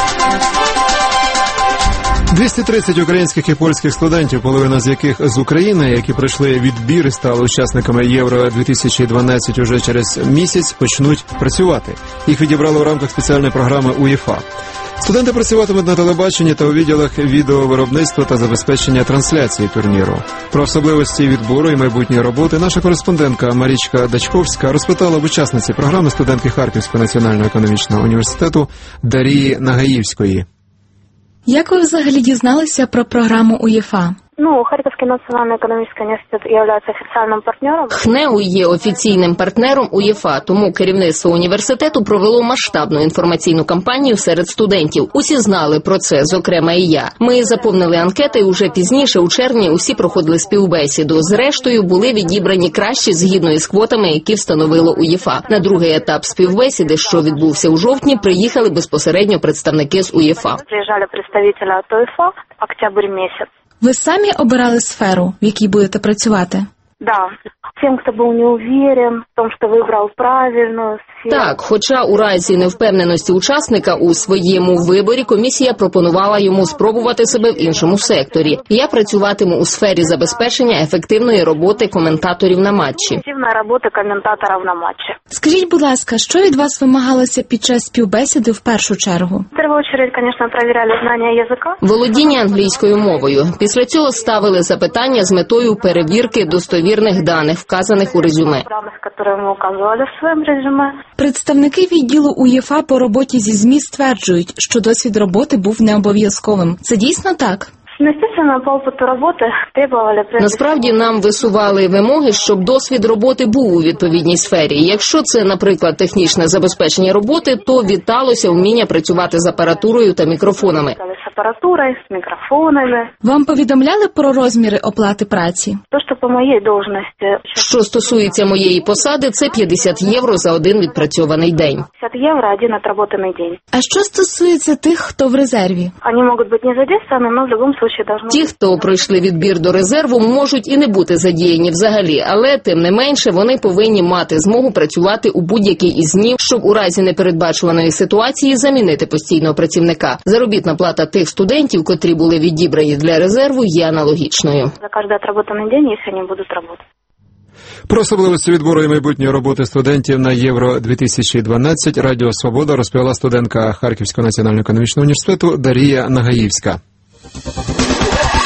230 українських і польських студентів, половина з яких з України, які пройшли відбір і стали учасниками Євро-2012 уже через місяць, почнуть працювати. Їх відібрали в рамках спеціальної програми УЄФА. Студенти працюватимуть на телебаченні та у відділах відеовиробництва та забезпечення трансляції турніру. Про особливості відбору і майбутньої роботи наша кореспондентка Марічка Дачковська розпитала в учасниці програми студентки Харківського національного економічного університету Дарії Нагаївської. Як ви взагалі дізналися про програму УЄФА? Харківський національний економічний університет є офіційним партнером. ХНЕУ є офіційним партнером УЄФА, тому керівництво університету провело масштабну інформаційну кампанію серед студентів. Усі знали про це, зокрема і я. Ми заповнили анкети, і уже пізніше, у червні, усі проходили співбесіду. Зрештою, були відібрані кращі згідно із квотами, які встановило УЄФА. На другий етап співбесіди, що відбувся у жовтні, приїхали безпосередньо представники з УЄФА. Приїжджали представники від УЄФА, октябрь місяць. Ви самі обирали сферу, в якій будете працювати? Да. Тим, хто був не уверен в тому, що вибрав правильну сферу. Так, хоча у разі невпевненості учасника у своєму виборі комісія пропонувала йому спробувати себе в іншому секторі. Я працюватиму у сфері забезпечення ефективної роботи коментаторів на матчі. Ефективна робота коментаторів на матчі. Скажіть, будь ласка, що від вас вимагалося під час співбесіди в першу чергу? В першу чергу, звісно, перевіряли знання язика. Володіння англійською мовою. Після цього ставили запитання з метою перевірки достовірних даних, вказаних у резюме. Представники відділу УЄФА по роботі зі ЗМІ стверджують, що досвід роботи був не обов'язковим. Це дійсно так? Насправді нам висували вимоги, щоб досвід роботи був у відповідній сфері. Якщо це, наприклад, технічне забезпечення роботи, то віталося вміння працювати з апаратурою та мікрофонами. Вам повідомляли про розміри оплати праці? Що стосується моєї посади, це 50 євро за один відпрацьований день. 50 євро один відпрацьований день. А що стосується тих, хто в резерві? Вони можуть бути не задействовані, але в будь-якому випадку Ті, хто пройшли відбір до резерву, можуть і не бути задіяні взагалі, але, тим не менше, вони повинні мати змогу працювати у будь-який із днів, щоб у разі непередбачуваної ситуації замінити постійного працівника. Заробітна плата тих студентів, котрі були відібрані для резерву, є аналогічною. За кожен відпрацьований день, якщо вони будуть працювати. Про особливості відбору і майбутньої роботи студентів на Євро-2012 Радіо Свобода розповіла студентка Харківського національного економічного університету Дарія Нагаївська.